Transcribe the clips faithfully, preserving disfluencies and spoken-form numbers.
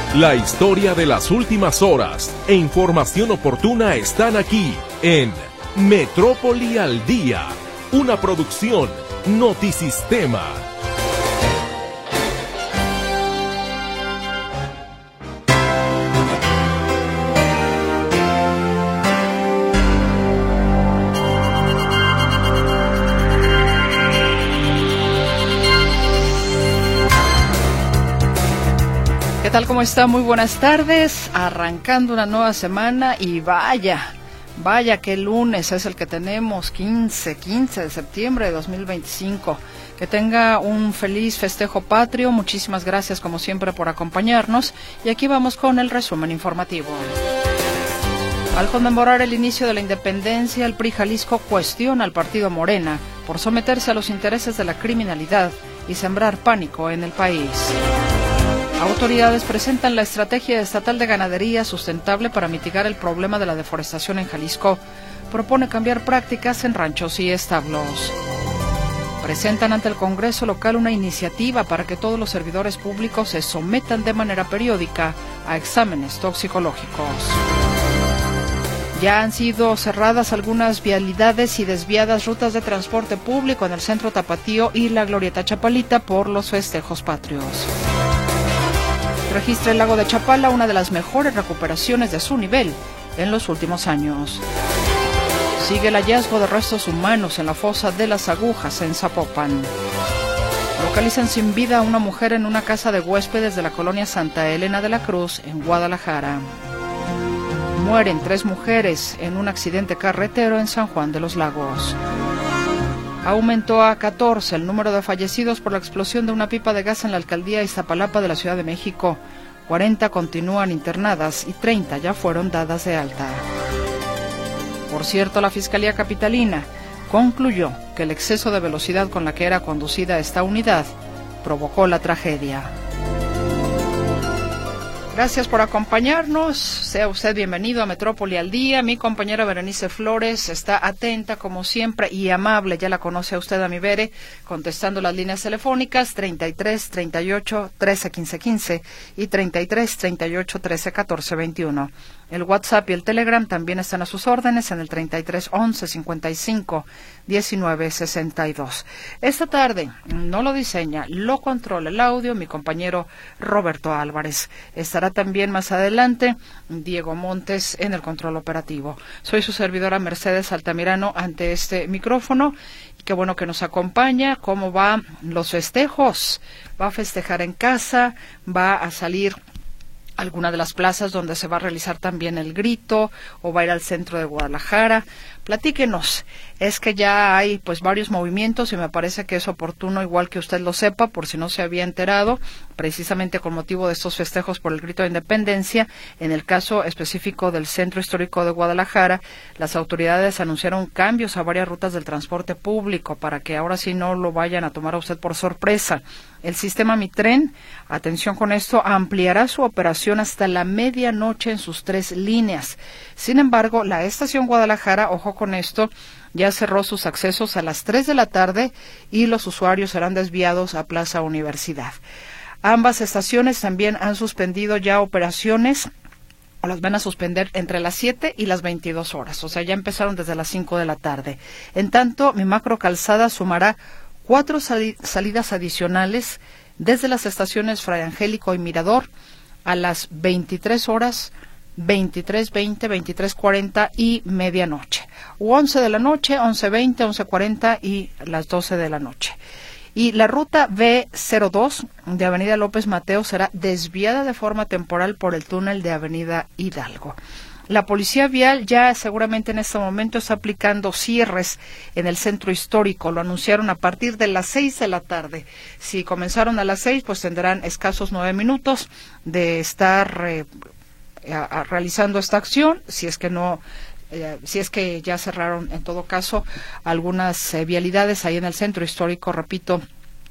La historia de las últimas horas e información oportuna están aquí en Metrópoli al Día, una producción Notisistema. ¿Qué tal? ¿Cómo está? Muy buenas tardes. Arrancando una nueva semana y vaya, vaya que lunes es el que tenemos, quince, quince de septiembre de dos mil veinticinco. Que tenga un feliz festejo patrio. Muchísimas gracias como siempre por acompañarnos. Y aquí vamos con el resumen informativo. Al conmemorar el inicio de la independencia, el P R I Jalisco cuestiona al partido Morena por someterse a los intereses de la criminalidad y sembrar pánico en el país. Autoridades presentan la estrategia estatal de ganadería sustentable para mitigar el problema de la deforestación en Jalisco. Propone cambiar prácticas en ranchos y establos. Presentan ante el Congreso local una iniciativa para que todos los servidores públicos se sometan de manera periódica a exámenes toxicológicos. Ya han sido cerradas algunas vialidades y desviadas rutas de transporte público en el centro Tapatío y la Glorieta Chapalita por los festejos patrios. Registra el lago de Chapala una de las mejores recuperaciones de su nivel en los últimos años. Sigue el hallazgo de restos humanos en la fosa de las Agujas en Zapopan. Localizan sin vida a una mujer en una casa de huéspedes de la colonia Santa Elena de la Cruz en Guadalajara. Mueren tres mujeres en un accidente carretero en San Juan de los Lagos. Aumentó a catorce el número de fallecidos por la explosión de una pipa de gas en la alcaldía Iztapalapa de la Ciudad de México. cuarenta continúan internadas y treinta ya fueron dadas de alta. Por cierto, la Fiscalía Capitalina concluyó que el exceso de velocidad con la que era conducida esta unidad provocó la tragedia. Gracias por acompañarnos. Sea usted bienvenido a Metrópoli al Día. Mi compañera Berenice Flores está atenta, como siempre, y amable. Ya la conoce a usted, a mi Bere, contestando las líneas telefónicas treinta y tres, treinta y ocho, trece, quince, quince y treinta y tres, treinta y ocho, trece, catorce, veintiuno. El WhatsApp y el Telegram también están a sus órdenes en el treinta y tres, once, cincuenta y cinco, diecinueve, sesenta y dos. Esta tarde no lo diseña, lo controla el audio mi compañero Roberto Álvarez. Estará también más adelante Diego Montes en el control operativo. Soy su servidora Mercedes Altamirano ante este micrófono. Qué bueno que nos acompaña. ¿Cómo van los festejos? ¿Va a festejar en casa? ¿Va a salir alguna de las plazas donde se va a realizar también el grito, o va a ir al centro de Guadalajara? Platíquenos. Es que ya hay pues varios movimientos y me parece que es oportuno, igual que usted lo sepa, por si no se había enterado, precisamente con motivo de estos festejos por el grito de independencia. En el caso específico del Centro Histórico de Guadalajara, las autoridades anunciaron cambios a varias rutas del transporte público para que ahora sí no lo vayan a tomar a usted por sorpresa. El sistema Mi Tren, atención con esto, ampliará su operación hasta la medianoche en sus tres líneas. Sin embargo, la estación Guadalajara, ojo con esto, ya cerró sus accesos a las tres de la tarde y los usuarios serán desviados a Plaza Universidad. Ambas estaciones también han suspendido ya operaciones, o las van a suspender entre las siete y las veintidós horas, o sea, ya empezaron desde las cinco de la tarde. En tanto, Mi Macro Calzada sumará cuatro sali- salidas adicionales desde las estaciones Fray Angélico y Mirador a las veintitrés horas, veintitrés veinte, veintitrés cuarenta y medianoche, u once de la noche, once veinte, once cuarenta y las doce de la noche. Y la ruta B cero dos de Avenida López Mateo será desviada de forma temporal por el túnel de Avenida Hidalgo. La Policía Vial ya seguramente en este momento está aplicando cierres en el centro histórico. Lo anunciaron a partir de las seis de la tarde. Si comenzaron a las seis, pues tendrán escasos nueve minutos de estar eh, a, a, realizando esta acción. Si es que no, eh, si es que ya cerraron en todo caso algunas eh, vialidades ahí en el centro histórico, repito,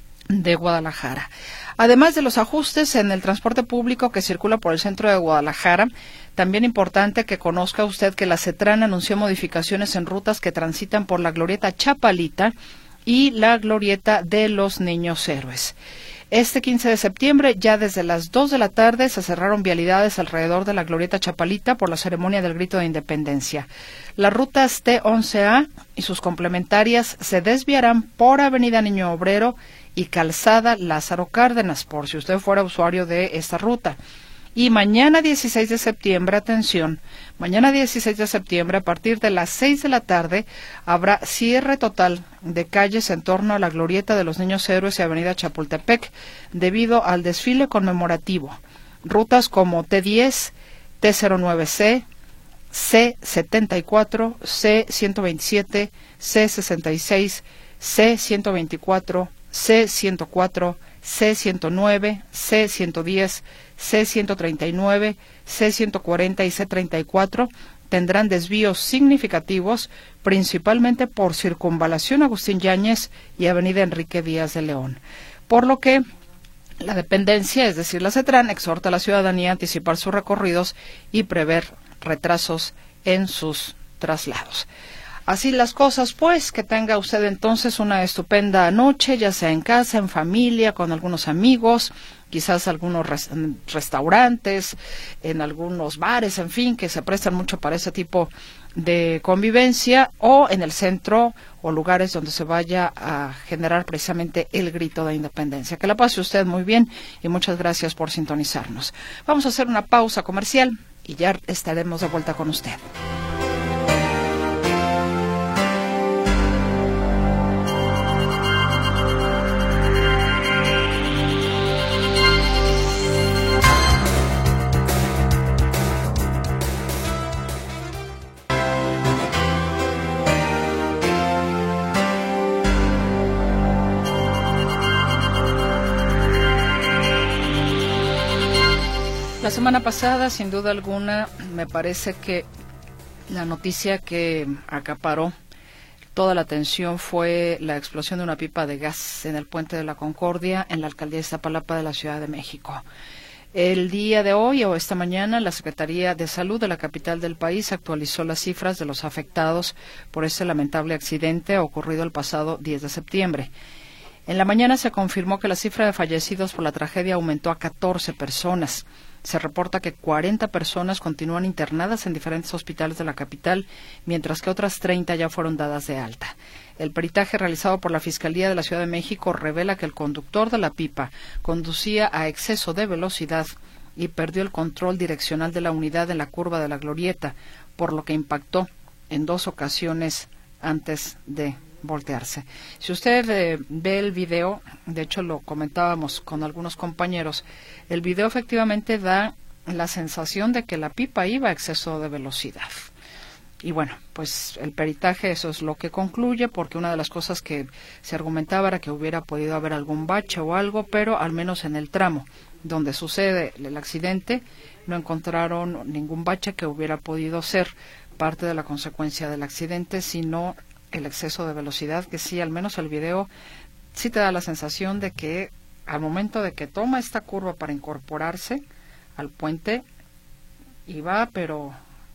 de Guadalajara. Además de los ajustes en el transporte público que circula por el centro de Guadalajara, también importante que conozca usted que la CETRAN anunció modificaciones en rutas que transitan por la Glorieta Chapalita y la Glorieta de los Niños Héroes. Este quince de septiembre, ya desde las dos de la tarde, se cerraron vialidades alrededor de la Glorieta Chapalita por la ceremonia del Grito de Independencia. Las rutas T once A y sus complementarias se desviarán por Avenida Niño Obrero y Calzada Lázaro Cárdenas, por si usted fuera usuario de esta ruta. Y mañana dieciséis de septiembre, atención, mañana dieciséis de septiembre a partir de las seis de la tarde habrá cierre total de calles en torno a la Glorieta de los Niños Héroes y Avenida Chapultepec debido al desfile conmemorativo. Rutas como T diez, T cero nueve C, C setenta y cuatro, C ciento veintisiete, C sesenta y seis, C ciento veinticuatro, C ciento cuatro, C ciento nueve, C ciento diez, C ciento treinta y nueve, C ciento cuarenta y C treinta y cuatro tendrán desvíos significativos, principalmente por Circunvalación Agustín Yáñez y Avenida Enrique Díaz de León. Por lo que la dependencia, es decir, la CETRAN, exhorta a la ciudadanía a anticipar sus recorridos y prever retrasos en sus traslados. Así las cosas, pues, que tenga usted entonces una estupenda noche, ya sea en casa, en familia, con algunos amigos, quizás algunos res restaurantes, en algunos bares, en fin, que se prestan mucho para ese tipo de convivencia, o en el centro o lugares donde se vaya a generar precisamente el grito de independencia. Que la pase usted muy bien y muchas gracias por sintonizarnos. Vamos a hacer una pausa comercial y ya estaremos de vuelta con usted. La semana pasada, sin duda alguna, me parece que la noticia que acaparó toda la atención fue la explosión de una pipa de gas en el Puente de la Concordia, en la alcaldía de Iztapalapa de la Ciudad de México. El día de hoy o esta mañana, la Secretaría de Salud de la capital del país actualizó las cifras de los afectados por este lamentable accidente ocurrido el pasado diez de septiembre. En la mañana se confirmó que la cifra de fallecidos por la tragedia aumentó a catorce personas. Se reporta que cuarenta personas continúan internadas en diferentes hospitales de la capital, mientras que otras treinta ya fueron dadas de alta. El peritaje realizado por la Fiscalía de la Ciudad de México revela que el conductor de la pipa conducía a exceso de velocidad y perdió el control direccional de la unidad en la curva de la Glorieta, por lo que impactó en dos ocasiones antes de voltearse. Si usted eh, ve el video, de hecho lo comentábamos con algunos compañeros, el video efectivamente da la sensación de que la pipa iba a exceso de velocidad. Y bueno, pues el peritaje eso es lo que concluye, porque una de las cosas que se argumentaba era que hubiera podido haber algún bache o algo, pero al menos en el tramo donde sucede el accidente no encontraron ningún bache que hubiera podido ser parte de la consecuencia del accidente, sino el exceso de velocidad, que sí, al menos el video sí te da la sensación de que al momento de que toma esta curva para incorporarse al puente iba, pero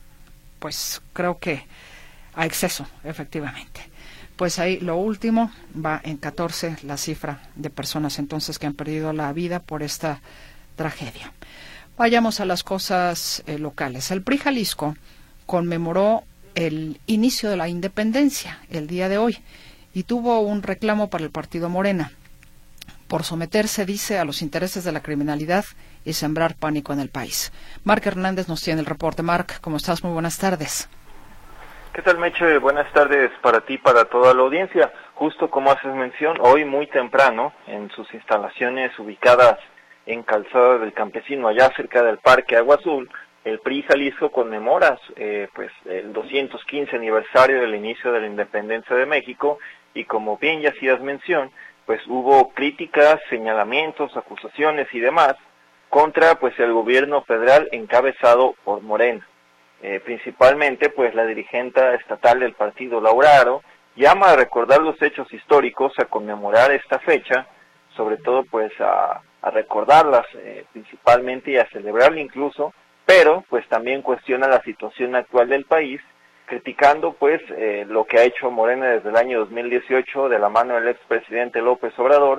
pues creo que a exceso, efectivamente. Pues ahí lo último, va en catorce la cifra de personas entonces que han perdido la vida por esta tragedia. Vayamos a las cosas eh, locales. El P R I Jalisco conmemoró el inicio de la independencia el día de hoy y tuvo un reclamo para el partido Morena por someterse, dice, a los intereses de la criminalidad y sembrar pánico en el país. Marc Hernández nos tiene el reporte. Marc, ¿cómo estás? Muy buenas tardes. ¿Qué tal, Meche? Buenas tardes para ti, para toda la audiencia. Justo como haces mención, hoy muy temprano, en sus instalaciones ubicadas en Calzada del Campesino, allá cerca del Parque Agua Azul, el P R I Jalisco conmemora eh, pues el doscientos quince aniversario del inicio de la independencia de México, y como bien ya hacías mención, pues hubo críticas, señalamientos, acusaciones y demás contra pues el gobierno federal encabezado por Morena. Eh, principalmente pues la dirigente estatal del partido, Laura Aro, llama a recordar los hechos históricos, a conmemorar esta fecha, sobre todo pues a, a recordarlas eh, principalmente y a celebrarla incluso, pero pues también cuestiona la situación actual del país, criticando pues eh, lo que ha hecho Morena desde el año dos mil dieciocho de la mano del expresidente López Obrador,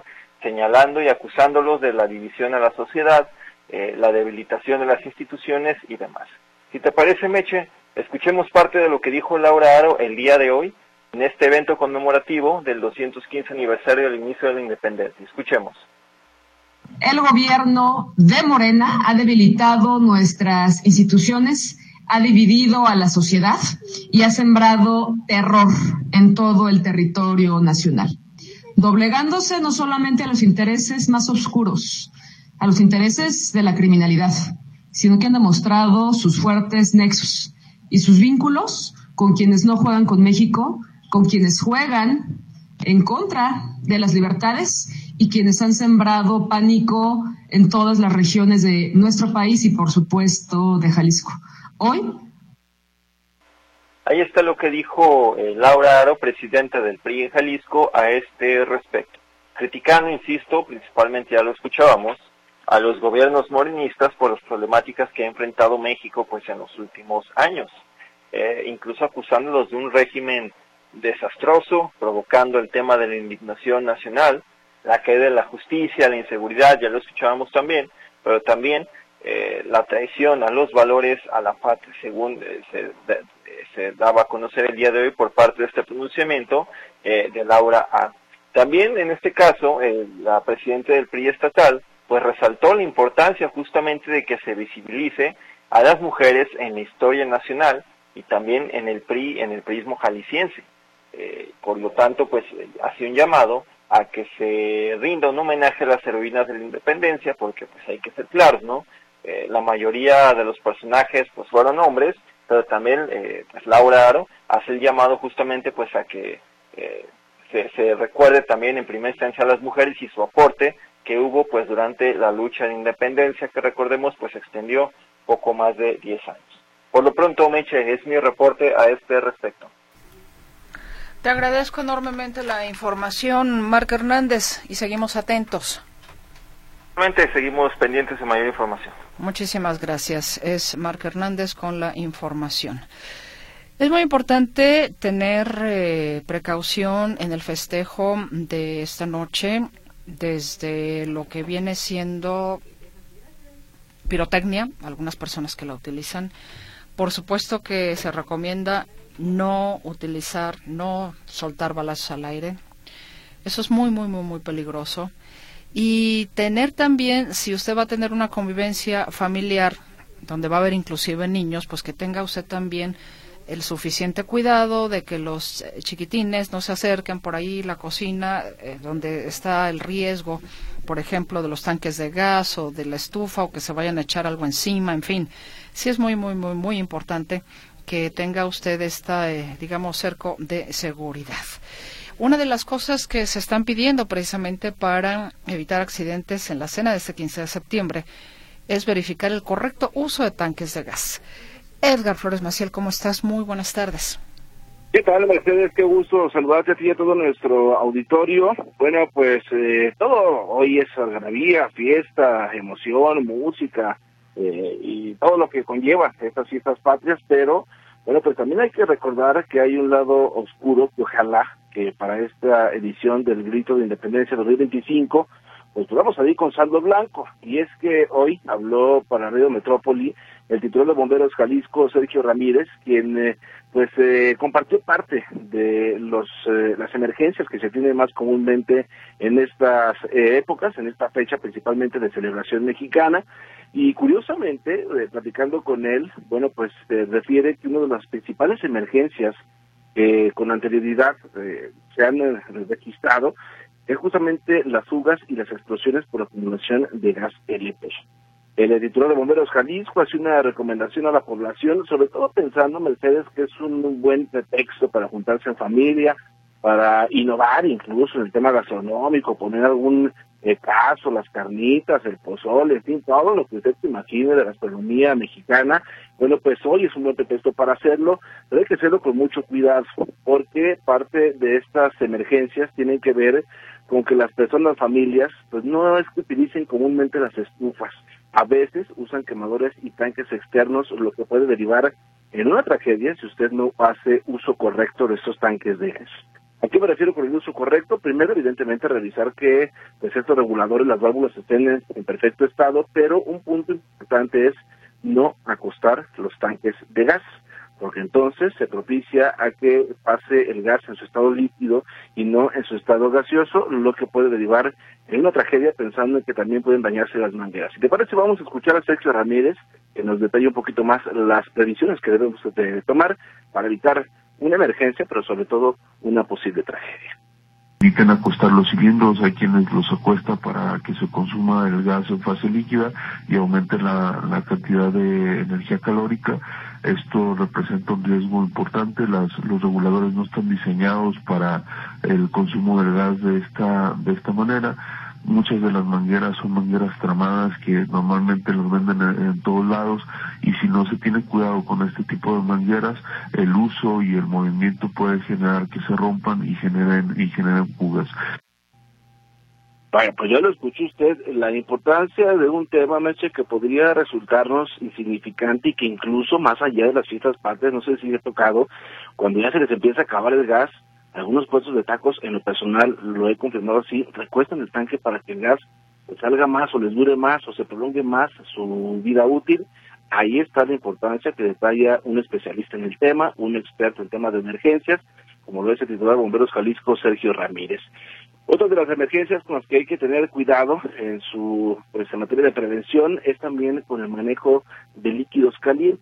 señalando y acusándolos de la división a la sociedad, eh, la debilitación de las instituciones y demás. Si te parece, Meche, escuchemos parte de lo que dijo Laura Aro el día de hoy en este evento conmemorativo del doscientos quince aniversario del inicio de la independencia. Escuchemos. El gobierno de Morena ha debilitado nuestras instituciones, ha dividido a la sociedad y ha sembrado terror en todo el territorio nacional, doblegándose no solamente a los intereses más oscuros, a los intereses de la criminalidad, sino que han demostrado sus fuertes nexos y sus vínculos con quienes no juegan con México, con quienes juegan en contra de las libertades y quienes han sembrado pánico en todas las regiones de nuestro país y, por supuesto, de Jalisco. Hoy. Ahí está lo que dijo eh, Laura Aro, presidenta del P R I en Jalisco, a este respecto. Criticando, insisto, principalmente ya lo escuchábamos, a los gobiernos morenistas por las problemáticas que ha enfrentado México pues en los últimos años, eh, incluso acusándolos de un régimen desastroso, provocando el tema de la indignación nacional, la caída de la justicia, la inseguridad, ya lo escuchábamos también, pero también eh, la traición a los valores, a la patria, según eh, se, de, se daba a conocer el día de hoy por parte de este pronunciamiento eh, de Laura A. También en este caso, eh, la presidenta del P R I estatal, pues resaltó la importancia justamente de que se visibilice a las mujeres en la historia nacional y también en el P R I, en el prismo jalisciense. Eh, por lo tanto, pues hacía un llamado a que se rinda un homenaje a las heroínas de la independencia, porque pues hay que ser claros, ¿no? Eh, la mayoría de los personajes pues fueron hombres, pero también eh, pues Laura Aro hace el llamado justamente pues a que eh, se, se recuerde también en primera instancia a las mujeres y su aporte que hubo pues durante la lucha de independencia, que recordemos pues se extendió poco más de diez años. Por lo pronto, Meche, es mi reporte a este respecto. Te agradezco enormemente la información, Marc Hernández, y seguimos atentos. Realmente seguimos pendientes de mayor información. Muchísimas gracias. Es Marc Hernández con la información. Es muy importante tener eh, precaución en el festejo de esta noche, desde lo que viene siendo pirotecnia, algunas personas que la utilizan. Por supuesto que se recomienda no utilizar, no soltar balazos al aire. Eso es muy, muy, muy, muy peligroso. Y tener también, si usted va a tener una convivencia familiar, donde va a haber inclusive niños, pues que tenga usted también el suficiente cuidado de que los chiquitines no se acerquen por ahí la cocina, eh, donde está el riesgo, por ejemplo, de los tanques de gas o de la estufa, o que se vayan a echar algo encima, en fin. Sí es muy, muy, muy, muy importante que tenga usted esta, eh, digamos, cerco de seguridad. Una de las cosas que se están pidiendo precisamente para evitar accidentes en la cena de este quince de septiembre es verificar el correcto uso de tanques de gas. Edgar Flores Maciel, ¿cómo estás? Muy buenas tardes. ¿Qué tal, Mercedes? Qué gusto saludarte a ti y a todo nuestro auditorio. Bueno, pues eh, todo hoy es algarabía, fiesta, emoción, música eh, y todo lo que conlleva estas fiestas patrias, pero bueno, pues también hay que recordar que hay un lado oscuro que ojalá que para esta edición del Grito de Independencia dos mil veinticinco pues podamos salir con saldo blanco, y es que hoy habló para Radio Metrópoli el titular de Bomberos Jalisco, Sergio Ramírez, quien eh, pues eh, compartió parte de los eh, las emergencias que se tienen más comúnmente en estas eh, épocas, en esta fecha principalmente de celebración mexicana, y curiosamente, eh, platicando con él, bueno, pues eh, refiere que una de las principales emergencias que eh, con anterioridad eh, se han eh, registrado es justamente las fugas y las explosiones por acumulación de gas L P. El titular de Bomberos Jalisco hace una recomendación a la población, sobre todo pensando, Mercedes, que es un buen pretexto para juntarse en familia, para innovar incluso en el tema gastronómico, poner algún eh, caso, las carnitas, el pozole, en fin, todo lo que usted se imagine de la gastronomía mexicana. Bueno, pues hoy es un buen pretexto para hacerlo, pero hay que hacerlo con mucho cuidado, porque parte de estas emergencias tienen que ver con que las personas, familias, pues no es que utilicen comúnmente las estufas. A veces usan quemadores y tanques externos, lo que puede derivar en una tragedia si usted no hace uso correcto de estos tanques de gas. ¿A qué me refiero con el uso correcto? Primero, evidentemente, revisar que pues, estos reguladores, las válvulas estén en, en perfecto estado, pero un punto importante es no acostar los tanques de gas, porque entonces se propicia a que pase el gas en su estado líquido y no en su estado gaseoso, lo que puede derivar en una tragedia, pensando en que también pueden dañarse las mangueras. Si te parece, vamos a escuchar a Sergio Ramírez, que nos detalle un poquito más las previsiones que debemos de tomar para evitar una emergencia, pero sobre todo una posible tragedia. Eviten acostar los cilindros, hay quienes los acuesta para que se consuma el gas en fase líquida y aumente la, la cantidad de energía calórica. Esto representa un riesgo importante. Las, los reguladores no están diseñados para el consumo del gas de esta, de esta manera. Muchas de las mangueras son mangueras tramadas que normalmente los venden en, en todos lados, y si no se tiene cuidado con este tipo de mangueras, el uso y el movimiento puede generar que se rompan y generen y generen fugas. Vaya, pues ya lo escuchó usted, la importancia de un tema, Meche, que podría resultarnos insignificante y que incluso más allá de las fiestas patrias, no sé si he tocado, cuando ya se les empieza a acabar el gas, algunos puestos de tacos, en lo personal lo he confirmado así, recuestan el tanque para que el gas salga más o les dure más o se prolongue más su vida útil. Ahí está la importancia que detalla un especialista en el tema, un experto en temas de emergencias, como lo es el titular de Bomberos Jalisco, Sergio Ramírez. Otra de las emergencias con las que hay que tener cuidado en su pues en materia de prevención es también con el manejo de líquidos calientes.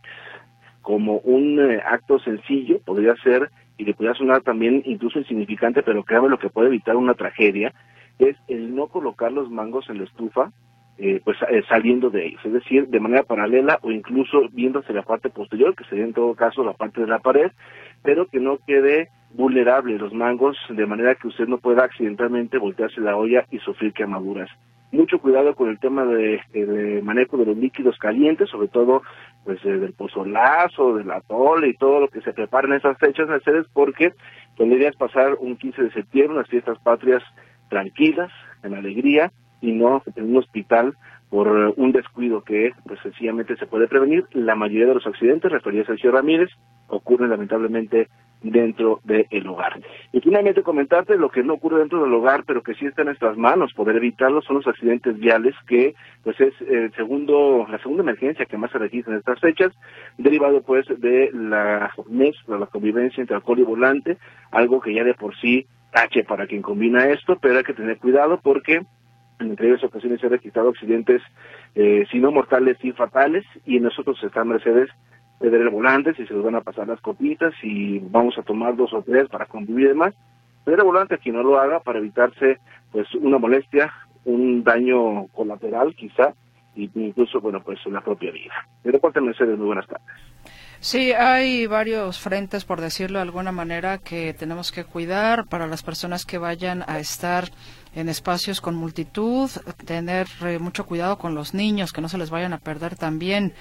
Como un eh, acto sencillo podría ser, y le podría sonar también incluso insignificante, pero créame, lo que puede evitar una tragedia es el no colocar los mangos en la estufa eh, pues eh, saliendo de ellos, es decir, de manera paralela o incluso viendo hacia la parte posterior, que sería en todo caso la parte de la pared, pero que no quede vulnerable los mangos, de manera que usted no pueda accidentalmente voltearse la olla y sufrir quemaduras. Mucho cuidado con el tema de, de manejo de los líquidos calientes, sobre todo pues eh, del pozolazo, del atole y todo lo que se prepara en esas fechas, Mercedes, porque pues, la idea es pasar un quince de septiembre, unas fiestas patrias tranquilas, en alegría, y no en un hospital por un descuido que pues sencillamente se puede prevenir. La mayoría de los accidentes, refería a Sergio Ramírez, ocurren lamentablemente dentro del hogar. Y finalmente comentarte lo que no ocurre dentro del hogar, pero que sí está en nuestras manos poder evitarlo, son los accidentes viales, que pues es el segundo, la segunda emergencia que más se registra en estas fechas, derivado pues de la M E S, de la convivencia entre alcohol y volante, algo que ya de por sí tache para quien combina esto, pero hay que tener cuidado porque en anteriores ocasiones se han registrado accidentes, eh, si no mortales, sí fatales, y en nosotros está Mercedes ceder el volante, si se nos van a pasar las copitas, y vamos a tomar dos o tres para convivir y demás, ceder el volante a quien no lo haga para evitarse pues una molestia, un daño colateral quizá, y incluso, bueno, pues la propia vida. De reporte, Mercedes, muy buenas tardes. Sí, hay varios frentes, por decirlo de alguna manera, que tenemos que cuidar para las personas que vayan a estar en espacios con multitud, tener eh, mucho cuidado con los niños, que no se les vayan a perder también.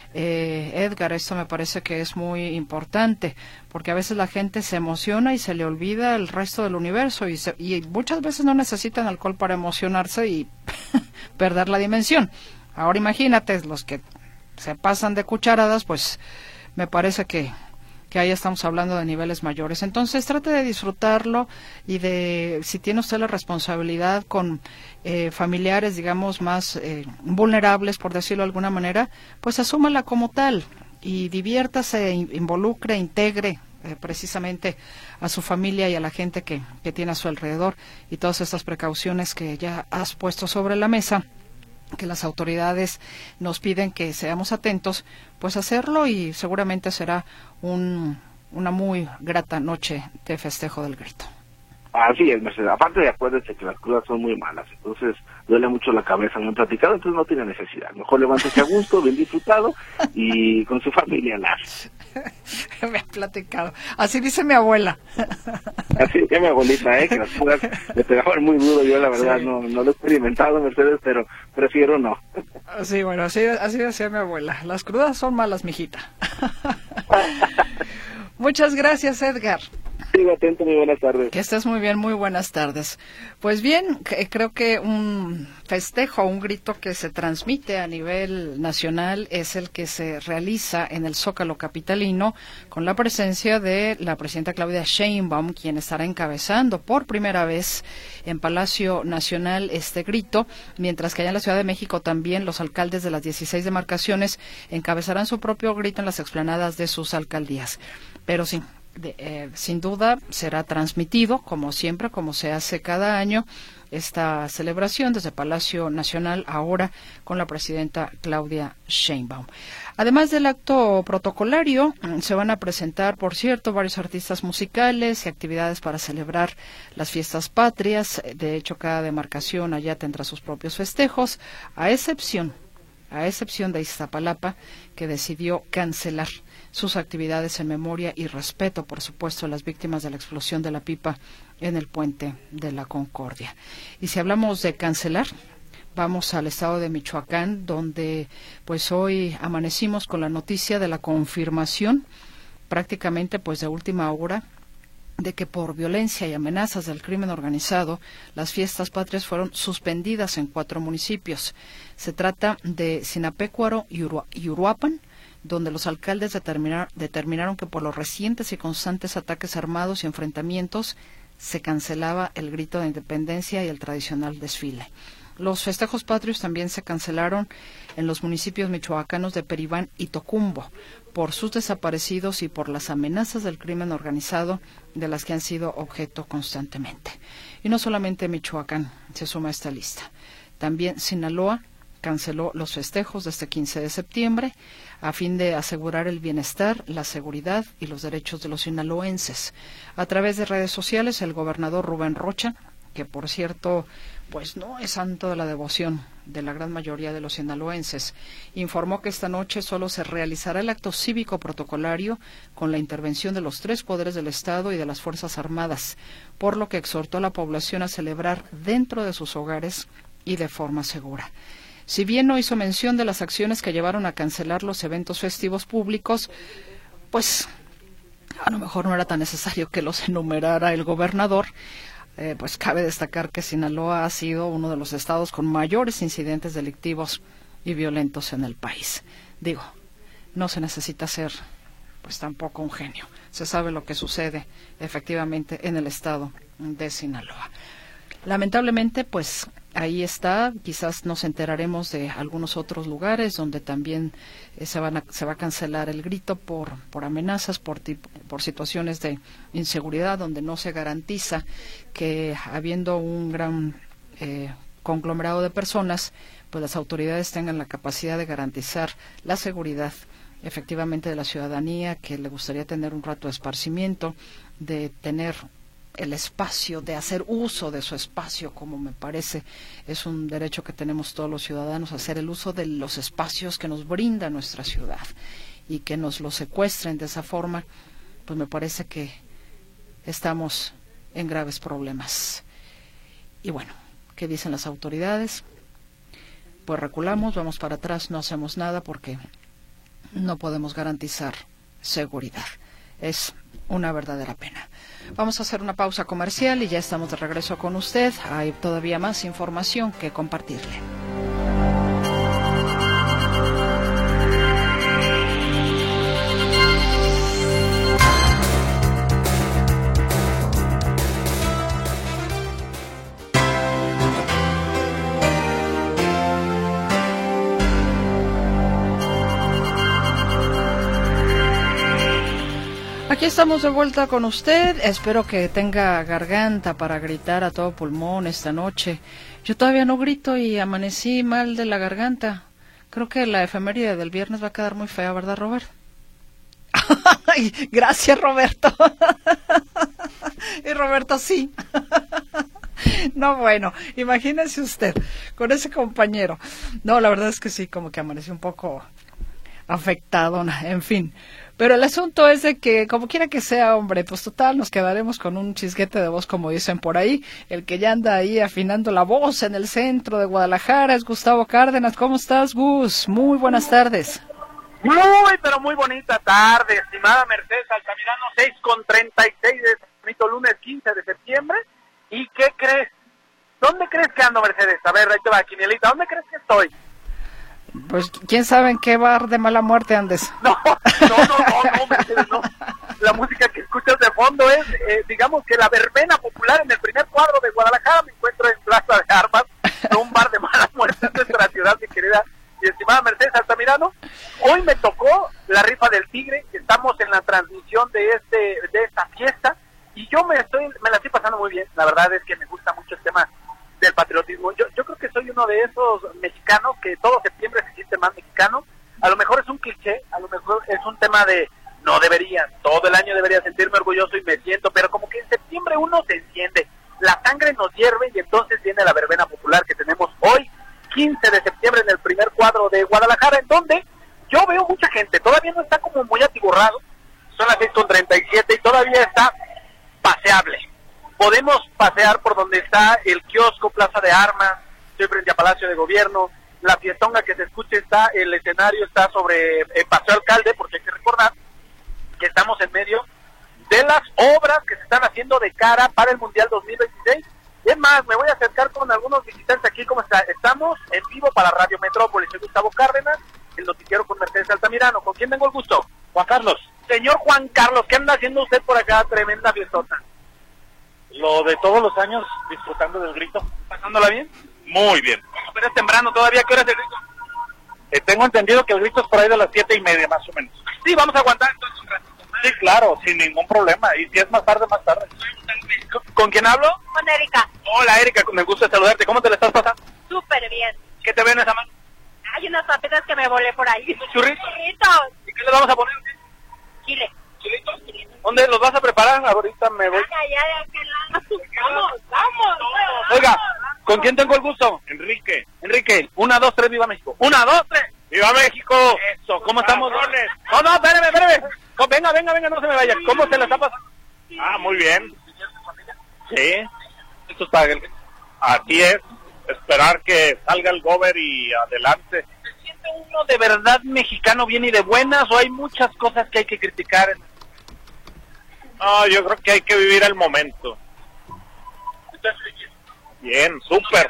Eh, Edgar, esto me parece que es muy importante, porque a veces la gente se emociona y se le olvida el resto del universo, y, se, y muchas veces no necesitan alcohol para emocionarse y perder la dimensión. Ahora imagínate, los que se pasan de cucharadas, pues me parece que, que ahí estamos hablando de niveles mayores. Entonces trate de disfrutarlo, y de, si tiene usted la responsabilidad con eh, familiares, digamos, más eh, vulnerables, por decirlo de alguna manera, pues asúmala como tal y diviértase, involucre, integre eh, precisamente a su familia y a la gente que, que tiene a su alrededor, y todas estas precauciones que ya has puesto sobre la mesa, que las autoridades nos piden que seamos atentos, pues hacerlo, y seguramente será un, una muy grata noche de festejo del grito. Así es, Mercedes. Aparte de acuérdense que las crudas son muy malas, entonces duele mucho la cabeza, me han platicado, entonces no tiene necesidad. Mejor levántese a gusto, bien disfrutado, y con su familia al lado. Me han platicado. Así dice mi abuela. Así dice mi abuelita, ¿eh? Que las crudas le pegaban muy duro. Yo la verdad sí. no, no lo he experimentado, Mercedes, pero prefiero no. Sí, bueno, así, así decía mi abuela. Las crudas son malas, mijita. Muchas gracias, Edgar. Sigo atento, muy buenas tardes. Que estés muy bien, muy buenas tardes. Pues bien, creo que un festejo, un grito que se transmite a nivel nacional es el que se realiza en el Zócalo capitalino con la presencia de la presidenta Claudia Sheinbaum, quien estará encabezando por primera vez en Palacio Nacional este grito, mientras que allá en la Ciudad de México también los alcaldes de las dieciséis demarcaciones encabezarán su propio grito en las explanadas de sus alcaldías. Pero sí, De, eh, sin duda será transmitido, como siempre, como se hace cada año, esta celebración desde Palacio Nacional, ahora con la presidenta Claudia Sheinbaum. Además del acto protocolario, se van a presentar, por cierto, varios artistas musicales y actividades para celebrar las fiestas patrias. De hecho, cada demarcación allá tendrá sus propios festejos, a excepción, a excepción de Iztapalapa, que decidió cancelar sus actividades en memoria y respeto, por supuesto, a las víctimas de la explosión de la pipa en el Puente de la Concordia. Y si hablamos de cancelar, vamos al estado de Michoacán, donde pues hoy amanecimos con la noticia de la confirmación, prácticamente pues de última hora, de que por violencia y amenazas del crimen organizado, las fiestas patrias fueron suspendidas en cuatro municipios. Se trata de Sinapecuaro y, Uru- y Uruapan, donde los alcaldes determinar, determinaron que por los recientes y constantes ataques armados y enfrentamientos se cancelaba el grito de independencia y el tradicional desfile. Los festejos patrios también se cancelaron en los municipios michoacanos de Peribán y Tocumbo por sus desaparecidos y por las amenazas del crimen organizado de las que han sido objeto constantemente. Y no solamente Michoacán se suma a esta lista. También Sinaloa canceló los festejos de este quince de septiembre a fin de asegurar el bienestar, la seguridad y los derechos de los sinaloenses. A través de redes sociales, el gobernador Rubén Rocha, que por cierto, pues no es santo de la devoción de la gran mayoría de los sinaloenses, informó que esta noche solo se realizará el acto cívico protocolario con la intervención de los tres poderes del Estado y de las Fuerzas Armadas, por lo que exhortó a la población a celebrar dentro de sus hogares y de forma segura. Si bien no hizo mención de las acciones que llevaron a cancelar los eventos festivos públicos, pues a lo mejor no era tan necesario que los enumerara el gobernador. Eh, pues cabe destacar que Sinaloa ha sido uno de los estados con mayores incidentes delictivos y violentos en el país. Digo, no se necesita ser pues tampoco un genio. Se sabe lo que sucede efectivamente en el estado de Sinaloa. Lamentablemente, pues ahí está, quizás nos enteraremos de algunos otros lugares donde también eh, se, van a, se va a cancelar el grito por, por amenazas, por, tipo, por situaciones de inseguridad, donde no se garantiza que habiendo un gran eh, conglomerado de personas, pues las autoridades tengan la capacidad de garantizar la seguridad efectivamente de la ciudadanía, que le gustaría tener un rato de esparcimiento, de tener el espacio, de hacer uso de su espacio, como me parece es un derecho que tenemos todos los ciudadanos, hacer el uso de los espacios que nos brinda nuestra ciudad, y que nos los secuestren de esa forma, pues me parece que estamos en graves problemas. Y bueno, ¿qué dicen las autoridades? Pues reculamos, vamos para atrás, no hacemos nada porque no podemos garantizar seguridad. Es una verdadera pena. Vamos a hacer una pausa comercial y ya estamos de regreso con usted. Hay todavía más información que compartirle. Aquí estamos de vuelta con usted. Espero que tenga garganta para gritar a todo pulmón esta noche. Yo todavía no grito y amanecí mal de la garganta. Creo que la efeméride del viernes va a quedar muy fea, ¿verdad, Robert? Ay, gracias, Roberto. Y Roberto sí. No, bueno, imagínese usted con ese compañero. No, la verdad es que sí, como que amanecí un poco afectado, en fin. Pero el asunto es de que, como quiera que sea, hombre, pues total, nos quedaremos con un chisguete de voz, como dicen por ahí. El que ya anda ahí afinando la voz en el centro de Guadalajara es Gustavo Cárdenas. ¿Cómo estás, Gus? Muy buenas tardes. Muy, pero muy bonita tarde, estimada Mercedes Altamirano, seis con treinta y seis de esta bonito lunes quince de septiembre. ¿Y qué crees? ¿Dónde crees que ando, Mercedes? A ver, ahí te va, Quinielita, ¿dónde crees que estoy? Pues quién sabe en qué bar de mala muerte andes. No, no, no, no, no, Mercedes, no. La música que escuchas de fondo es, eh, digamos que la verbena popular en el primer cuadro de Guadalajara. Me encuentro en Plaza de Armas, no un bar de mala muerte en nuestra ciudad, mi querida y estimada Mercedes Altamirano. Hoy me tocó la rifa del Tigre, estamos en la transmisión de este de esta fiesta y yo me estoy me la estoy pasando muy bien. La verdad es que me gusta mucho el tema del patriotismo. Yo yo creo que soy uno de esos mexicanos que todo septiembre se siente más mexicano. A lo mejor es un cliché, a lo mejor es un tema de no debería, todo el año debería sentirme orgulloso y me siento, pero como que en septiembre uno se enciende, la sangre nos hierve y entonces viene la verbena popular que tenemos hoy, quince de septiembre, en el primer cuadro de Guadalajara, en donde yo veo mucha gente, todavía no está como muy atiborrado, son las seis con treinta y siete y todavía está paseable. Podemos pasear por donde está el kiosco, Plaza de Armas, estoy frente a Palacio de Gobierno, la fiestonga que se escuche está, el escenario está sobre el Paseo Alcalde, porque hay que recordar que estamos en medio de las obras que se están haciendo de cara para el Mundial dos mil veintiséis. Es más, me voy a acercar con algunos visitantes aquí. ¿Cómo está? Estamos en vivo para Radio Metrópolis. Soy Gustavo Cárdenas, el noticiero con Mercedes Altamirano. ¿Con quién tengo el gusto? Juan Carlos. Señor Juan Carlos, ¿qué anda haciendo usted por acá? Tremenda fiestota. Lo de todos los años, disfrutando del grito. ¿Pasándola bien? Muy bien. Pero es temprano todavía. ¿Qué hora es el grito? Eh, tengo entendido que el grito es por ahí de las siete y media, más o menos. Sí, vamos a aguantar entonces un ratito. Sí, claro, sin ningún problema. Y si es más tarde, más tarde. ¿Con, ¿con quién hablo? Con Erika. Hola, Erika, me gusta saludarte. ¿Cómo te la estás pasando? Súper bien. ¿Qué te ven esa mano? Hay unas papitas que me volé por ahí. ¿Churritos? Churritos. ¿Y qué le vamos a poner? Chile. ¿Chilitos? ¿Dónde los vas a preparar? Ahorita me voy. Ay, ay, ay, aquel lado. Vamos, vamos. Oiga, ¿con quién tengo el gusto? Enrique. Enrique, una, dos, tres, viva México. Una, dos, tres. ¡Viva México! Eso, ¿cómo estamos? ¡Cabrones! No, no, espérame, espérame. Oh, venga, venga, venga, no se me vaya. ¿Cómo se la está pasando? Ah, muy bien. Sí, Esto es para el... así es. Esperar que salga el gober y adelante. ¿Se siente uno de verdad mexicano bien y de buenas o hay muchas cosas que hay que criticar? No, yo creo que hay que vivir el momento. Bien, súper.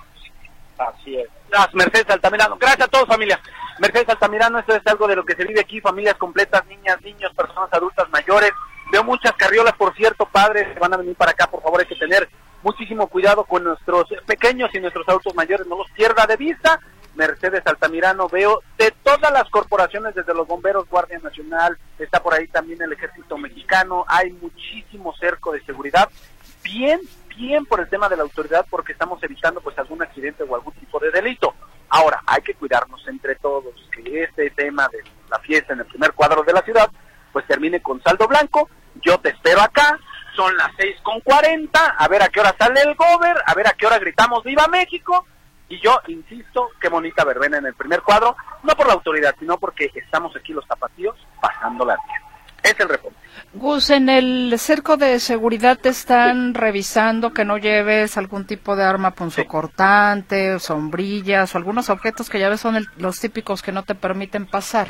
Así es. Gracias, Mercedes Altamirano. Gracias a todos, familia. Mercedes Altamirano, esto es algo de lo que se vive aquí, familias completas, niñas, niños, personas adultas, mayores. Veo muchas carriolas, por cierto, padres que van a venir para acá, por favor, hay que tener muchísimo cuidado con nuestros pequeños y nuestros adultos mayores, no los pierda de vista. Mercedes Altamirano, veo de todas las corporaciones, desde los bomberos, Guardia Nacional, está por ahí también el Ejército Mexicano, hay muchísimo cerco de seguridad, bien, bien por el tema de la autoridad, porque estamos evitando pues algún accidente o algún tipo de delito. Ahora, hay que cuidarnos entre todos, que este tema de la fiesta en el primer cuadro de la ciudad, pues termine con saldo blanco. Yo te espero acá, son las seis con cuarenta, a ver a qué hora sale el gober, a ver a qué hora gritamos ¡Viva México! Y yo insisto, qué bonita verbena en el primer cuadro, no por la autoridad, sino porque estamos aquí los tapatíos pasándola bien. Es el reporte. Gus, en el cerco de seguridad te están sí. revisando que no lleves algún tipo de arma punzocortante, sí. sombrillas o algunos objetos que ya ves son el, los típicos que no te permiten pasar.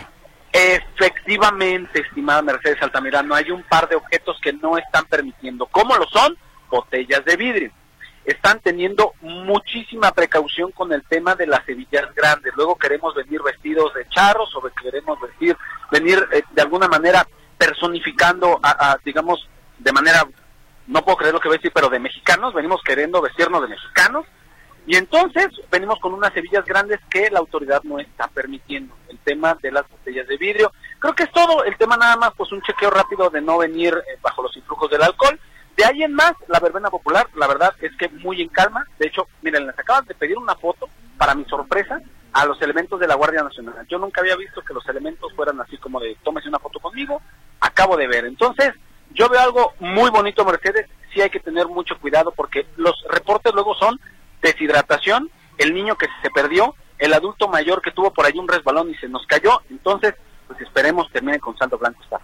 Efectivamente, estimada Mercedes Altamirano, hay un par de objetos que no están permitiendo. ¿Cómo lo son? Botellas de vidrio. Están teniendo muchísima precaución con el tema de las hebillas grandes. Luego queremos venir vestidos de charros o queremos vestir, venir eh, de alguna manera personificando a, a, digamos, de manera, no puedo creer lo que voy a decir, pero de mexicanos, venimos queriendo vestirnos de mexicanos, y entonces venimos con unas hebillas grandes que la autoridad no está permitiendo. El tema de las botellas de vidrio, creo que es todo. El tema nada más, pues un chequeo rápido de no venir eh, bajo los influjos del alcohol. De ahí en más, la verbena popular, la verdad es que muy en calma. De hecho, miren, les acaban de pedir una foto, para mi sorpresa, a los elementos de la Guardia Nacional. Yo nunca había visto que los elementos fueran así como de, tómese una foto conmigo, acabo de ver. Entonces, yo veo algo muy bonito, Mercedes, sí hay que tener mucho cuidado, porque los reportes luego son deshidratación, el niño que se perdió, el adulto mayor que tuvo por ahí un resbalón y se nos cayó. Entonces, pues esperemos termine con saldo blanco esta.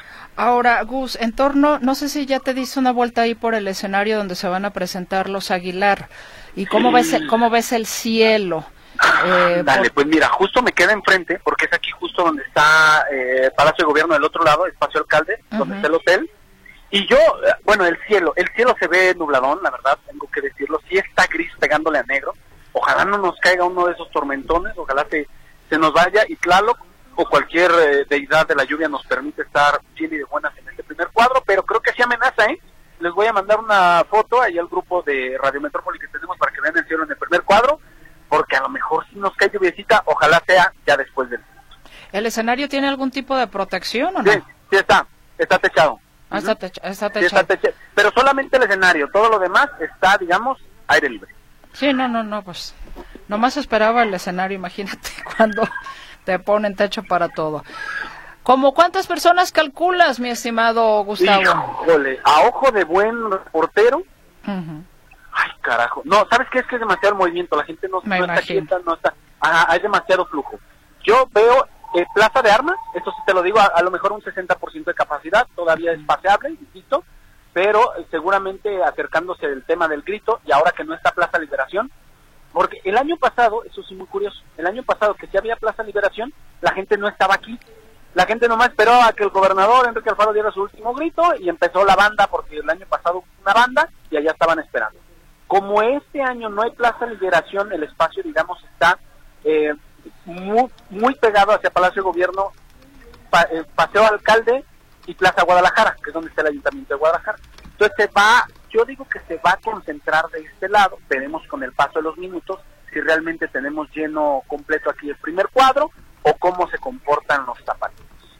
Ahora, Gus, en torno, no sé si ya te diste una vuelta ahí por el escenario donde se van a presentar los Aguilar, y cómo sí. ves el, cómo ves el cielo. Eh, Dale, por... pues mira, justo me queda enfrente, porque es aquí justo donde está eh, Palacio de Gobierno del otro lado, Espacio Alcalde, uh-huh. donde está el hotel, Y yo, eh, bueno, el cielo, el cielo se ve nubladón, la verdad, tengo que decirlo, sí está gris pegándole a negro, ojalá no nos caiga uno de esos tormentones, ojalá se, se nos vaya y Tlaloc o cualquier eh, deidad de la lluvia nos permite estar bien y de buenas en este primer cuadro, pero creo que sí amenaza, ¿eh? Les voy a mandar una foto ahí al grupo de Radio Metrópoli que tenemos para que vean el cielo en el primer cuadro, porque a lo mejor si nos cae lluviecita, ojalá sea ya después del... ¿El escenario tiene algún tipo de protección o no? Sí, sí está, está techado. Ah, está, techa, está Sí, techado. está techa- pero solamente el escenario, todo lo demás está, digamos, aire libre. Sí, no, no, no, pues nomás esperaba el escenario, imagínate cuando te ponen techo para todo. ¿Cómo cuántas personas calculas, mi estimado Gustavo? Híjole, a ojo de buen reportero, Uh-huh. ay carajo, no, ¿sabes qué? Es que es demasiado movimiento, la gente no, Me no está imagino. quieta, no está, ah, hay demasiado flujo. Yo veo eh, Plaza de Armas, esto sí te lo digo, a, a lo mejor un sesenta por ciento de capacidad, todavía es paseable, insisto, pero eh, seguramente acercándose el tema del grito, y ahora que no está Plaza Liberación, porque el año pasado, eso sí muy curioso, el año pasado que sí había Plaza Liberación, la gente no estaba aquí, la gente nomás esperó a que el gobernador Enrique Alfaro diera su último grito y empezó la banda, porque el año pasado hubo una banda y allá estaban esperando. Como este año no hay Plaza Liberación, el espacio, digamos, está eh, muy, muy pegado hacia Palacio de Gobierno, pa, eh, Paseo Alcalde y Plaza Guadalajara, que es donde está el Ayuntamiento de Guadalajara. Entonces se va, yo digo que se va a concentrar de este lado, veremos con el paso de los minutos si realmente tenemos lleno completo aquí el primer cuadro o cómo se comportan los zapatos.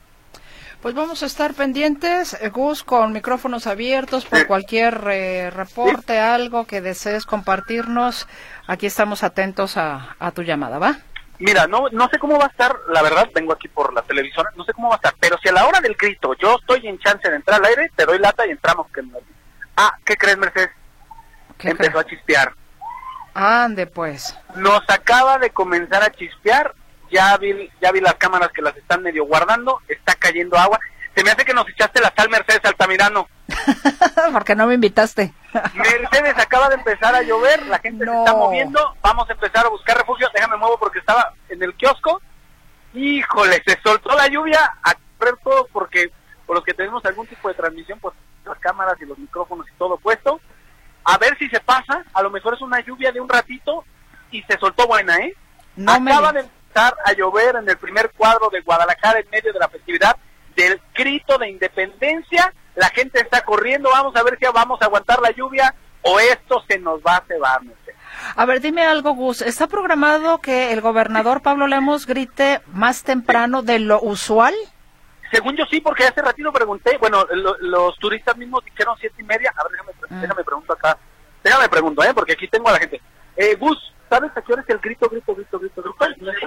Pues vamos a estar pendientes, eh, Gus, con micrófonos abiertos por Sí. cualquier eh, reporte, Sí. algo que desees compartirnos. Aquí estamos atentos a, a tu llamada, ¿va? Mira, no no sé cómo va a estar, la verdad, vengo aquí por la televisora, no sé cómo va a estar, pero si a la hora del grito yo estoy en chance de entrar al aire, te doy lata y entramos. Que no. Ah, ¿qué crees, Mercedes? ¿Qué Empezó crees? a chispear. Ande, pues. Nos acaba de comenzar a chispear, ya vi, ya vi las cámaras que las están medio guardando, está cayendo agua. Se me hace que nos echaste la sal, Mercedes Altamirano. Porque no me invitaste. Mercedes, acaba de empezar a llover, la gente No. se está moviendo, vamos a empezar a buscar refugio. Déjame muevo porque estaba en el kiosco. Híjole, se soltó la lluvia, a correr todo porque por los que tenemos algún tipo de transmisión, pues las cámaras y los micrófonos y todo puesto. A ver si se pasa, a lo mejor es una lluvia de un ratito y se soltó buena, ¿eh? No me Acaba digas. de empezar a llover en el primer cuadro de Guadalajara en medio de la festividad del grito de independencia. La gente está corriendo, vamos a ver si vamos a aguantar la lluvia o esto se nos va a cebar, no sé. A ver, dime algo, Gus. ¿Está programado que el gobernador Pablo Lemos grite más temprano de lo usual? Según yo sí, porque hace ratito pregunté, bueno, lo, los turistas mismos dijeron siete y media. A ver, déjame, Ah. déjame pregunto acá. Déjame pregunto, ¿eh? Porque aquí tengo a la gente. Eh, Gus, ¿sabes a qué hora es el grito, grito, grito, grito, grito?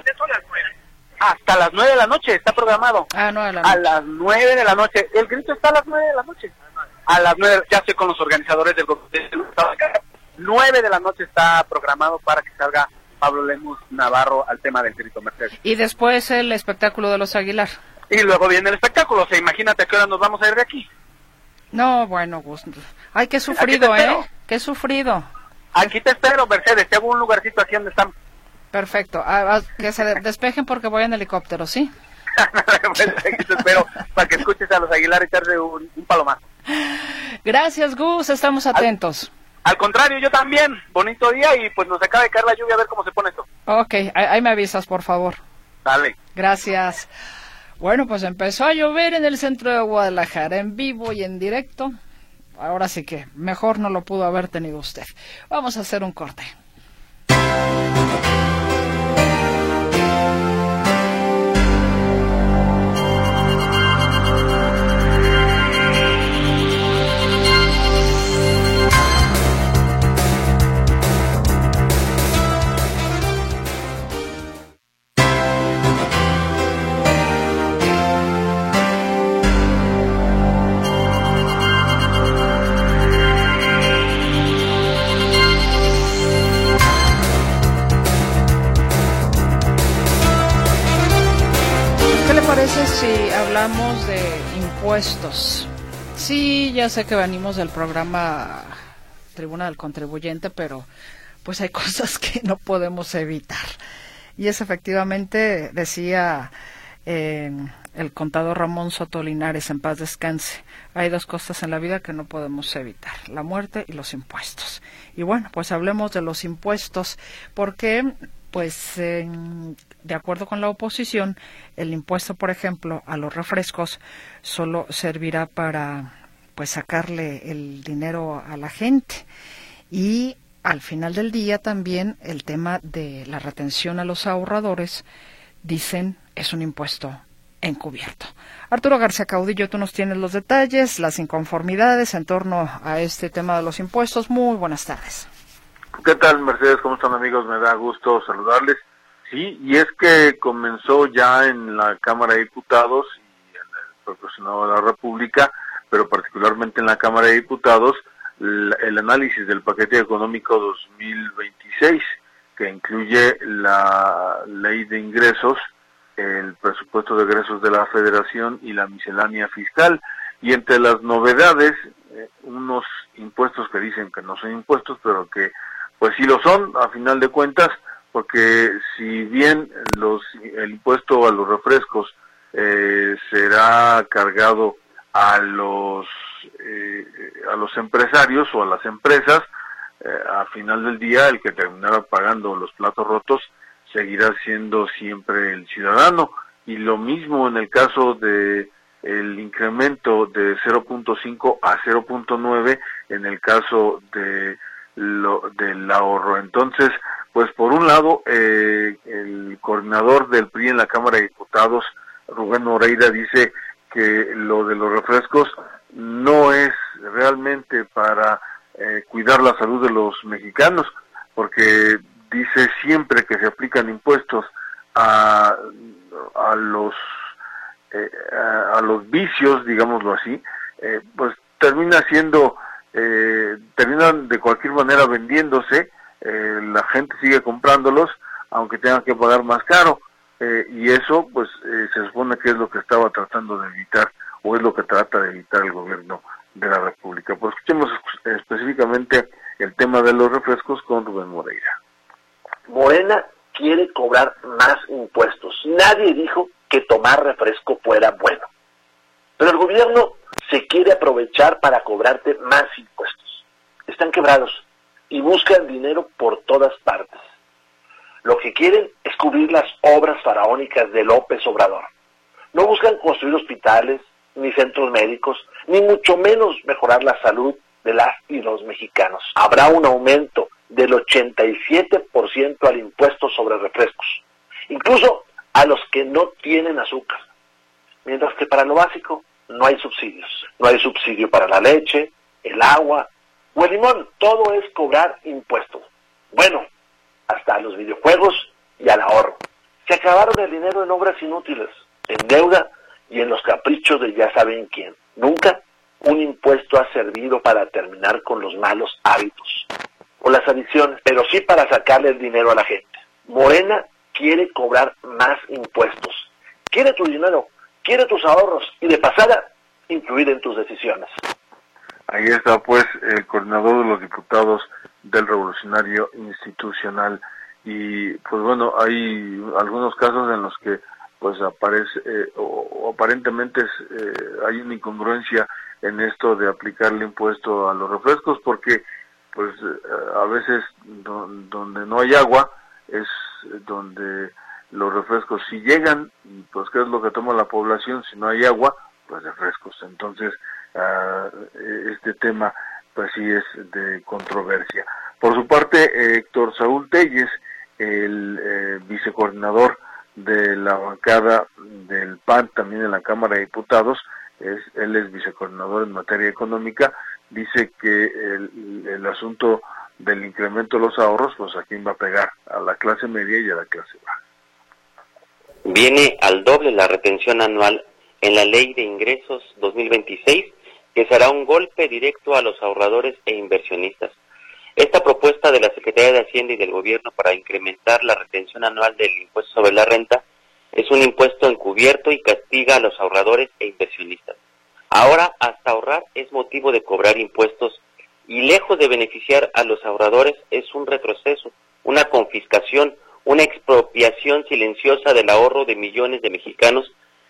Hasta las nueve de la noche está programado. Ah, no, a la A noche. las nueve de la noche. El grito está a las nueve de la noche. A las nueve, ya estoy con los organizadores del gobierno. Nueve de la noche está programado para que salga Pablo Lemus Navarro al tema del grito, Mercedes. Y después el espectáculo de los Aguilar. Y luego viene el espectáculo. O sea, imagínate a qué hora nos vamos a ir de aquí. No, bueno, Gus. Ay, qué sufrido, Aquí te ¿eh? espero. Qué sufrido. Aquí te espero, Mercedes. Te hago un lugarcito aquí donde estamos. Perfecto. Ah, ah, que se de- despejen porque voy en helicóptero, ¿sí? Aquí te espero para que escuches a los Aguilar y echarle un, un palomazo. Gracias, Gus. Estamos atentos. Al contrario, yo también. Bonito día y pues nos acaba de caer la lluvia. A ver cómo se pone esto. Ok, ahí, ahí me avisas, por favor. Dale. Gracias. Bueno, pues empezó a llover en el centro de Guadalajara, en vivo y en directo. Ahora sí que mejor no lo pudo haber tenido usted. Vamos a hacer un corte. ¿Qué le parece si hablamos de impuestos? Sí, ya sé que venimos del programa Tribuna del Contribuyente, pero pues hay cosas que no podemos evitar. Y es efectivamente, decía eh, el contador Ramón Soto Linares, en paz descanse. Hay dos cosas en la vida que no podemos evitar, la muerte y los impuestos. Y bueno, pues hablemos de los impuestos, porque pues eh, de acuerdo con la oposición, el impuesto, por ejemplo, a los refrescos solo servirá para pues sacarle el dinero a la gente. Y al final del día también el tema de la retención a los ahorradores, dicen, es un impuesto encubierto. Arturo García Caudillo, tú nos tienes los detalles, las inconformidades en torno a este tema de los impuestos. Muy buenas tardes. ¿Qué tal, Mercedes? ¿Cómo están, amigos? Me da gusto saludarles. Sí, y es que comenzó ya en la Cámara de Diputados y en el Proporcionado de la República, pero particularmente en la Cámara de Diputados, el, el análisis del paquete económico dos mil veintiséis, que incluye la ley de ingresos, el presupuesto de egresos de la Federación y la miscelánea fiscal. Y entre las novedades, eh, unos impuestos que dicen que no son impuestos, pero que pues sí lo son, a final de cuentas, porque si bien los el impuesto a los refrescos eh, será cargado a los eh, a los empresarios o a las empresas, eh, a final del día el que terminará pagando los platos rotos seguirá siendo siempre el ciudadano. Y lo mismo en el caso de el incremento de cero punto cinco a cero punto nueve en el caso de lo del ahorro. Entonces, pues por un lado, eh, el coordinador del P R I en la Cámara de Diputados, Rubén Moreira, dice que lo de los refrescos no es realmente para eh, cuidar la salud de los mexicanos, porque dice siempre que se aplican impuestos a, a los eh, a, a los vicios, digámoslo así, eh, pues termina siendo, eh, terminan de cualquier manera vendiéndose, eh, la gente sigue comprándolos, aunque tengan que pagar más caro, eh, y eso pues eh, se supone que es lo que estaba tratando de evitar, o es lo que trata de evitar el gobierno de la República. Pues escuchemos específicamente el tema de los refrescos con Rubén Moreira. Morena quiere cobrar más impuestos. Nadie dijo que tomar refresco fuera bueno. Pero el gobierno se quiere aprovechar para cobrarte más impuestos. Están quebrados y buscan dinero por todas partes. Lo que quieren es cubrir las obras faraónicas de López Obrador. No buscan construir hospitales, ni centros médicos, ni mucho menos mejorar la salud de las y los mexicanos. Habrá un aumento del ochenta y siete por ciento al impuesto sobre refrescos, incluso a los que no tienen azúcar, mientras que para lo básico no hay subsidios. No hay subsidio para la leche, el agua o el limón, todo es cobrar impuestos. Bueno, hasta a los videojuegos y al ahorro. Se acabaron el dinero en obras inútiles, en deuda y en los caprichos de ya saben quién. Nunca un impuesto ha servido para terminar con los malos hábitos o las adicciones, pero sí para sacarle el dinero a la gente. Morena quiere cobrar más impuestos, quiere tu dinero, quiere tus ahorros y de pasada influir en tus decisiones. Ahí está pues el coordinador de los diputados del Revolucionario Institucional. Y pues bueno, hay algunos casos en los que pues aparece eh, o, o aparentemente es, eh, hay una incongruencia en esto de aplicarle impuesto a los refrescos, porque pues eh, a veces do, donde no hay agua es donde los refrescos sí llegan, y pues qué es lo que toma la población si no hay agua, pues refrescos. Entonces uh, este tema pues sí es de controversia. Por su parte, eh, Héctor Saúl Telles, el eh, vicecoordinador de la bancada del P A N también en la Cámara de Diputados, es, él es vicecoordinador en materia económica, dice que el, el asunto del incremento de los ahorros, pues a quién va a pegar, a la clase media y a la clase baja. Viene al doble la retención anual en la Ley de Ingresos dos mil veintiséis, que será un golpe directo a los ahorradores e inversionistas. Esta propuesta de la Secretaría de Hacienda y del Gobierno para incrementar la retención anual del impuesto sobre la renta es un impuesto encubierto y castiga a los ahorradores e inversionistas. Ahora, hasta ahorrar es motivo de cobrar impuestos y lejos de beneficiar a los ahorradores es un retroceso, una confiscación, una expropiación silenciosa del ahorro de millones de mexicanos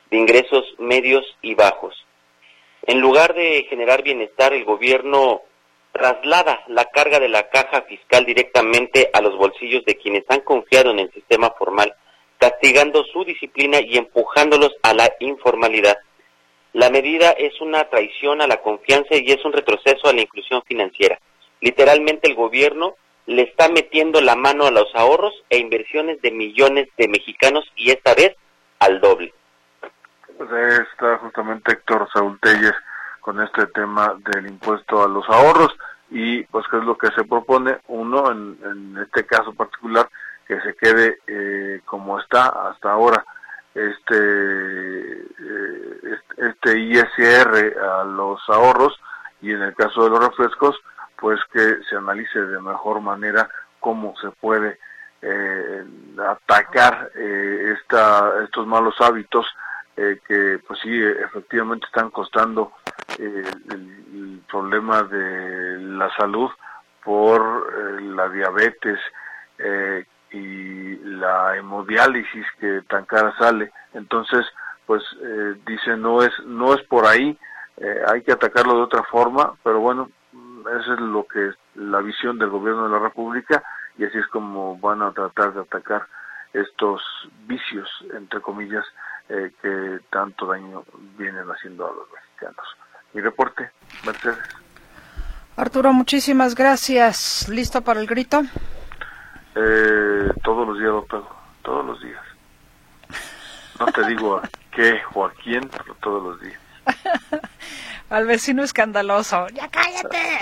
de ingresos medios y bajos. En lugar de generar bienestar, el gobierno traslada la carga de la caja fiscal directamente a los bolsillos de quienes han confiado en el sistema formal, castigando su disciplina y empujándolos a la informalidad. La medida es una traición a la confianza y es un retroceso a la inclusión financiera. Literalmente el gobierno le está metiendo la mano a los ahorros e inversiones de millones de mexicanos y esta vez al doble. Pues ahí está justamente Héctor Saúl Telles con este tema del impuesto a los ahorros y pues qué es lo que se propone. Uno, en, en este caso particular, que se quede eh, como está hasta ahora este eh, este I S R a los ahorros, y en el caso de los refrescos pues que se analice de mejor manera cómo se puede eh, atacar eh, esta estos malos hábitos eh, que pues sí efectivamente están costando eh, el, el problema de la salud por eh, la diabetes eh, y la hemodiálisis que tan cara sale. Entonces pues eh, dice no es no es por ahí, eh, hay que atacarlo de otra forma, pero bueno, esa es lo que es la visión del gobierno de la República y así es como van a tratar de atacar estos vicios, entre comillas, eh, que tanto daño vienen haciendo a los mexicanos. Mi reporte, Mercedes. Arturo, muchísimas gracias. ¿Listo para el grito? Eh, todos los días lo pego, todos los días. No te digo a qué o a quién, pero todos los días. Al vecino escandaloso. ¡Ya cállate!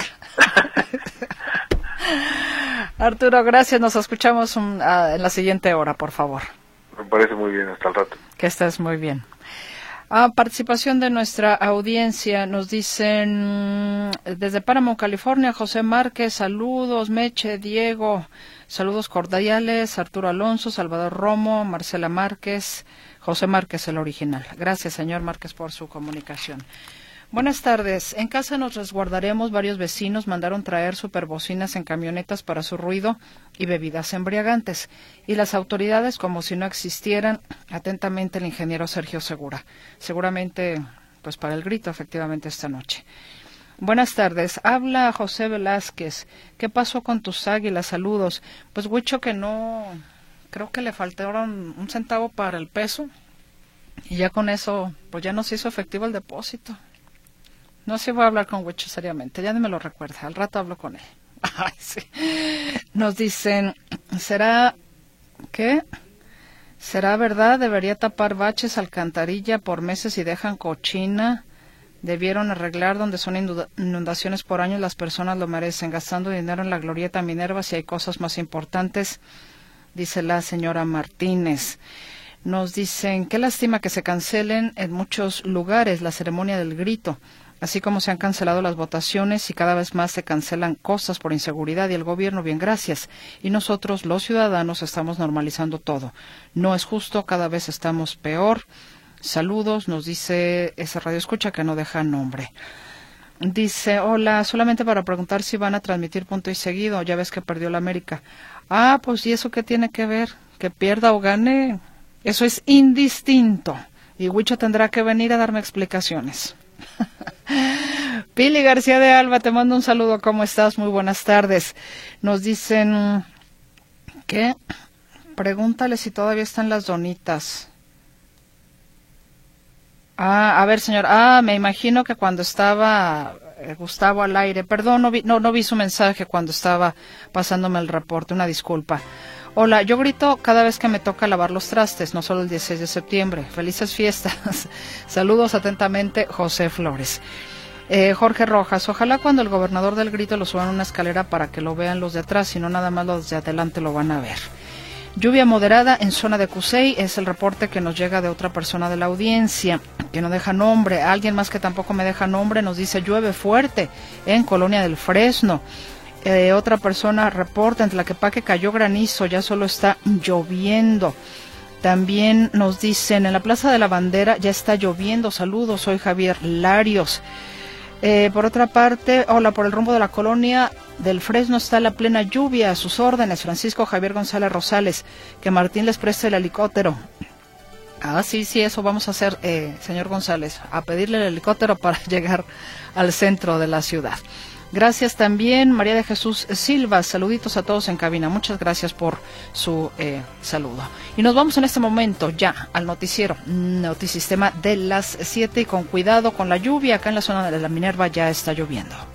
Arturo, gracias. Nos escuchamos un, uh, en la siguiente hora, por favor. Me parece muy bien. Hasta el rato. Que estés muy bien. Ah, participación de nuestra audiencia. Nos dicen desde Páramo, California, José Márquez, saludos, Meche, Diego, saludos cordiales, Arturo Alonso, Salvador Romo, Marcela Márquez, José Márquez, el original. Gracias, señor Márquez, por su comunicación. Buenas tardes. En casa nos resguardaremos. Varios vecinos mandaron traer superbocinas en camionetas para su ruido y bebidas embriagantes. Y las autoridades, como si no existieran, atentamente el ingeniero Sergio Segura. Seguramente, pues para el grito, efectivamente, esta noche. Buenas tardes. Habla José Velázquez. ¿Qué pasó con tus águilas? Saludos. Pues, Huicho, que no... Creo que le faltaron un centavo para el peso. Y ya con eso, pues ya no se hizo efectivo el depósito. No sé, voy a hablar con Huicho seriamente, ya no me lo recuerda, al rato hablo con él. Ay, sí. Nos dicen, ¿será qué? ¿Será verdad? ¿Debería tapar baches, alcantarilla por meses y dejan cochina? Debieron arreglar donde son inundaciones por años, las personas lo merecen, gastando dinero en la glorieta Minerva si hay cosas más importantes, dice la señora Martínez. Nos dicen, qué lástima que se cancelen en muchos lugares la ceremonia del grito. Así como se han cancelado las votaciones y cada vez más se cancelan cosas por inseguridad y el gobierno, bien, gracias. Y nosotros, los ciudadanos, estamos normalizando todo. No es justo, cada vez estamos peor. Saludos, nos dice ese radio escucha que no deja nombre. Dice, hola, solamente para preguntar si van a transmitir punto y seguido, ya ves que perdió la América. Ah, pues ¿y eso qué tiene que ver? Que pierda o gane, eso es indistinto. Y Huicho tendrá que venir a darme explicaciones. Pili García de Alba, te mando un saludo, ¿cómo estás? Muy buenas tardes. Nos dicen, ¿qué? Pregúntale si todavía están las donitas. Ah, a ver, señor, ah, me imagino que cuando estaba eh, Gustavo al aire, perdón, no vi, no, no vi su mensaje cuando estaba pasándome el reporte, una disculpa. Hola, yo grito cada vez que me toca lavar los trastes, no solo el dieciséis de septiembre. Felices fiestas. Saludos atentamente, José Flores. Eh, Jorge Rojas, ojalá cuando el gobernador del grito lo suban a una escalera para que lo vean los de atrás, y no nada más los de adelante lo van a ver. Lluvia moderada en zona de Cusey, es el reporte que nos llega de otra persona de la audiencia, que no deja nombre. Alguien más que tampoco me deja nombre nos dice, llueve fuerte en Colonia del Fresno. Eh, otra persona reporta, en Tlaquepaque cayó granizo, ya solo está lloviendo. También nos dicen, en la Plaza de la Bandera ya está lloviendo. Saludos, soy Javier Larios. Eh, por otra parte, hola, por el rumbo de la Colonia del Fresno está la plena lluvia, a sus órdenes, Francisco Javier González Rosales, que Martín les preste el helicóptero. Ah, sí, sí, eso vamos a hacer, eh, señor González, a pedirle el helicóptero para llegar al centro de la ciudad. Gracias también, María de Jesús Silva, saluditos a todos en cabina, muchas gracias por su eh, saludo. Y nos vamos en este momento ya al noticiero, Notisistema de las siete, y con cuidado con la lluvia, acá en la zona de la Minerva ya está lloviendo.